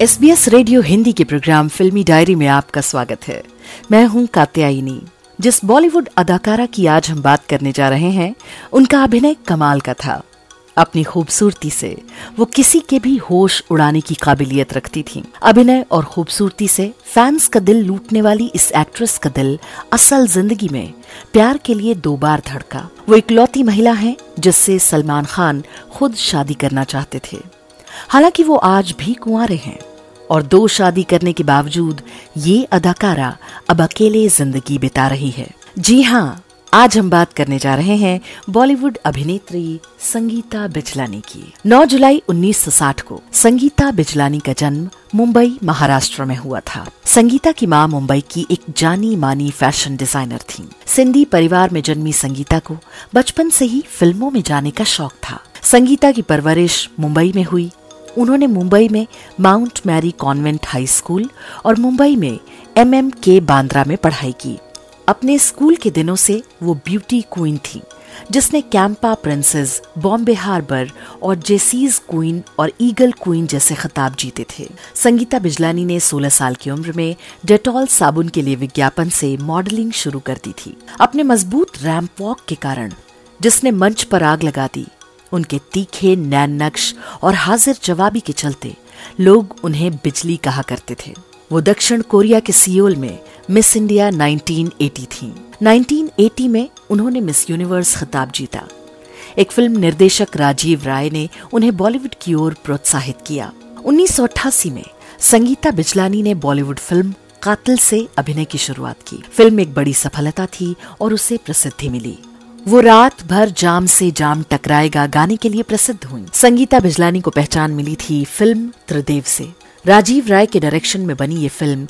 SBS radio Hindi के programme फिल्मी diary में आपका स्वागत है। मैं हूं कात्यायनी। जिस बॉलीवुड अदाकारा की आज हम बात करने जा रहे हैं, उनका अभिनय कमाल का था। अपनी खूबसूरती से वो किसी के भी होश उड़ाने की काबिलियत रखती थीं। अभिनय और खूबसूरती से फैंस का दिल लूटने वाली इस एक्ट्रेस का दिल असल जिंदगी में प्यार के लिए 2 बार धड़का। वो इकलौती महिला है जिससे सलमान खान खुद शादी करना चाहते थे। हालांकि वो आज भी कुंवारे हैं और 2 शादी करने के बावजूद ये अदाकारा अब अकेले जिंदगी बिता रही है। जी हाँ, आज हम बात करने जा रहे हैं बॉलीवुड अभिनेत्री संगीता बिजलानी की। 9 जुलाई 1960 को संगीता बिजलानी का जन्म मुंबई, महाराष्ट्र में हुआ था। संगीता की मां मुंबई की एक जानी मानी फैशन डिजाइनर थीं। सिंधी परिवार में जन्मी संगीता को बचपन से ही फिल्मों में जाने का शौक था। संगीता की परवरिश मुंबई में हुई। उन्होंने मुंबई में Mount Mary convent high school और मुंबई में MMK बांद्रा में पढ़ाई की। अपने स्कूल के दिनों से वो ब्यूटी क्वीन थी, जिसने कैंपा प्रिंसेस, बॉम्बे हार्बर और जेसीज क्वीन और ईगल क्वीन जैसे खिताब जीते थे। संगीता बिजलानी ने 16 साल की उम्र में डेटॉल साबुन के लिए विज्ञापन से मॉडलिंग शुरू कर दी थी। अपने मजबूत रैंप वॉक के कारण, जिसने मंच पर आग लगा दी, उनके तीखे नैन नक्श और हाजिर जवाबी के चलते लोग उन्हें बिजली कहा करते थे। वो दक्षिण कोरिया के सियोल में मिस इंडिया 1980 थीं। 1980 में उन्होंने मिस यूनिवर्स खिताब जीता। एक फिल्म निर्देशक राजीव राय ने उन्हें बॉलीवुड की ओर प्रोत्साहित किया। 1988 में संगीता बिजलानी ने बॉलीवुड फिल्म कातिल से अभिनय की शुरुआत की। फिल्म एक बड़ी सफलता थी और उसे प्रसिद्धि मिली। वो रात भर जाम से जाम टकराएगा गाने के लिए प्रसिद्ध हुई। संगीता बिजलानी को पहचान मिली थी फिल्म त्रिदेव से। राजीव राय के डायरेक्शन में बनी ये फिल्म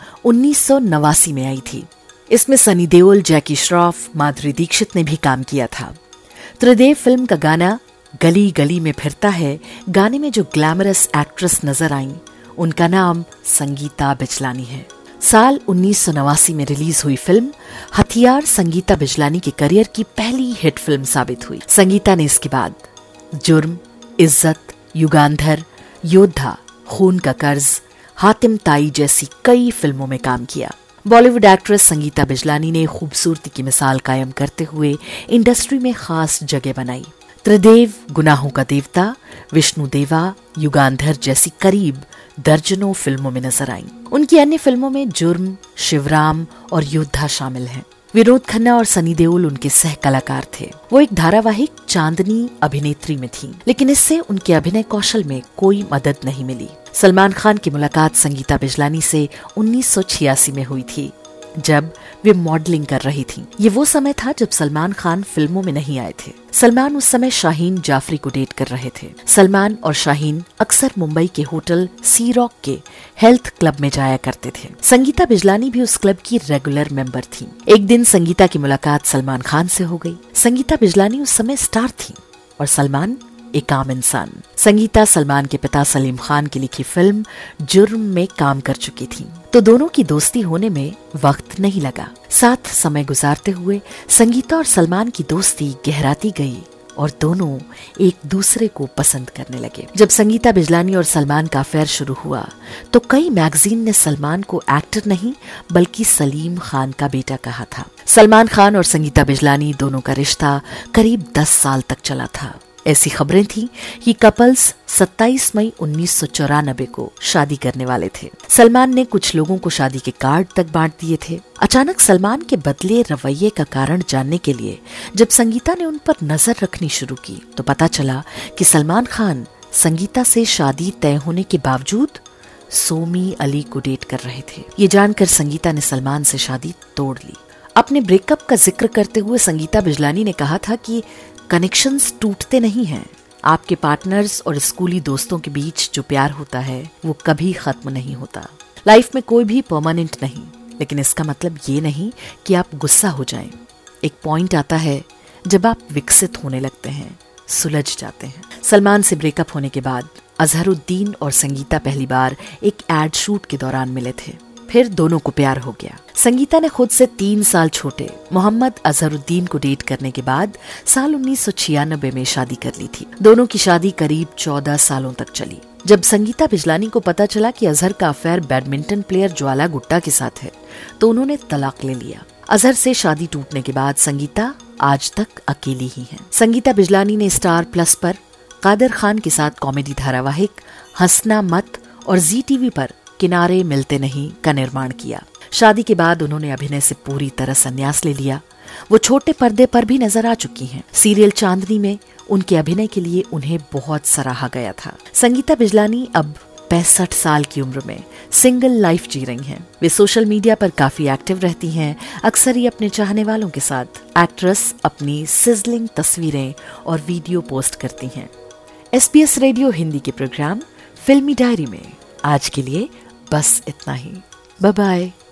1989 में आई थी। इसमें सनी देओल, जैकी श्रॉफ, माधुरी दीक्षित ने भी काम किया था। त्रिदेव फिल्म का गाना गली गली में फिरता है गाने में जो ग्लैमरस एक्ट्रेस नजर आई, उनका नाम संगीता बिजलानी है। साल 1989 में रिलीज हुई फिल्म हथियार संगीता बिजलानी के करियर की पहली हिट फिल्म साबित हुई। संगीता ने इसके बाद जुर्म, इज्जत, युगांधर, योद्धा, खून का कर्ज, हातिम ताई जैसी कई फिल्मों में काम किया। बॉलीवुड एक्ट्रेस संगीता बिजलानी ने खूबसूरती की मिसाल कायम करते हुए इंडस्ट्री में खास जगह बनाई। त्रिदेव, गुनाहों का देवता, विष्णु देवा, युगांधर जैसी करीब दर्जनों फिल्मों में नजर आईं। उनकी अन्य फिल्मों में जुर्म, शिवराम और योद्धा शामिल हैं। विनोद खन्ना और सनी देओल उनके सह कलाकार थे। वो एक धारावाहिक चांदनी अभिनेत्री में थीं, लेकिन इससे उनके अभिनय कौशल में कोई मदद नहीं मिली। सलमान खान की मुलाकात संगीता बिजलानी से 1986 में हुई थी, जब वे मॉडलिंग कर रही थीं। ये वो समय था जब सलमान खान फिल्मों में नहीं आए थे। सलमान उस समय शाहीन जाफरी को डेट कर रहे थे। सलमान और शाहीन अक्सर मुंबई के होटल सी रॉक के हेल्थ क्लब में जाया करते थे। संगीता बिजलानी भी उस क्लब की रेगुलर मेंबर थी। एक दिन संगीता की मुलाकात सलमान खान से हो गई। संगीता बिजलानी उस समय स्टार थी और सलमान एक आम इंसान। संगीता सलमान के पिता सलीम खान की लिखी फिल्म जुर्म में काम कर चुकी थी, तो दोनों की दोस्ती होने में वक्त नहीं लगा। साथ समय गुजारते हुए संगीता और सलमान की दोस्ती गहराती गई और दोनों एक दूसरे को पसंद करने लगे। जब संगीता बिजलानी और सलमान का अफेयर शुरू हुआ, तो कई मैगजीन ने सलमान को एक्टर नहीं बल्कि सलीम खान का बेटा कहा था। सलमान खान और संगीता बिजलानी दोनों का रिश्ता करीब 10 साल तक चला था। ऐसी खबरें थी कि कपल्स 27 मई 1994 को शादी करने वाले थे। सलमान ने कुछ लोगों को शादी के कार्ड तक बांट दिए थे। अचानक सलमान के बदले रवैये का कारण जानने के लिए जब संगीता ने उन पर नजर रखनी शुरू की, तो पता चला कि सलमान खान संगीता से शादी तय होने के बावजूद सोमी अली को डेट कर रहे थे। ये जानकर संगीता ने सलमान से शादी तोड़ ली। अपने ब्रेकअप का जिक्र करते हुए संगीता बिजलानी ने कहा था कि कनेक्शंस टूटते नहीं हैं। आपके पार्टनर्स और स्कूली दोस्तों के बीच जो प्यार होता है वो कभी खत्म नहीं होता। लाइफ में कोई भी परमानेंट नहीं, लेकिन इसका मतलब ये नहीं कि आप गुस्सा हो जाएं। एक पॉइंट आता है जब आप विकसित होने लगते हैं, सुलझ जाते हैं। सलमान से ब्रेकअप होने के बाद अजहरुद्दीन और संगीता पहली बार एक एड शूट के दौरान मिले थे। फिर दोनों को प्यार हो गया। संगीता ने खुद से 3 साल छोटे मोहम्मद अजहरुद्दीन को डेट करने के बाद साल 1996 में शादी कर ली थी। दोनों की शादी करीब 14 सालों तक चली। जब संगीता बिजलानी को पता चला कि अजहर का affair badminton player Jwala Gutta के साथ है, तो उन्होंने तलाक ले लिया। अजहर से शादी टूटने के बाद संगीता आज तक अकेली ही है। संगीता बिजलानी ने स्टार प्लस पर कादर खान के साथ कॉमेडी धारावाहिक हंसना मत और जी टीवी पर किनारे मिलते नहीं का निर्माण किया। शादी के बाद उन्होंने अभिनय से पूरी तरह संन्यास ले लिया। वो छोटे पर्दे पर भी नजर आ चुकी हैं। सीरियल चांदनी में उनके अभिनय के लिए उन्हें बहुत सराहा गया था। संगीता बिजलानी अब 65 साल की उम्र में सिंगल लाइफ जी रही हैं। वे सोशल मीडिया पर काफी एक्टिव रहती हैं। अक्सर ही अपने चाहने वालों के साथ एक्ट्रेस अपनी सिजलिंग तस्वीरें और वीडियो पोस्ट करती हैं। SBS रेडियो हिंदी के प्रोग्राम फिल्मी डायरी में आज के लिए बस इतना ही। Bye bye.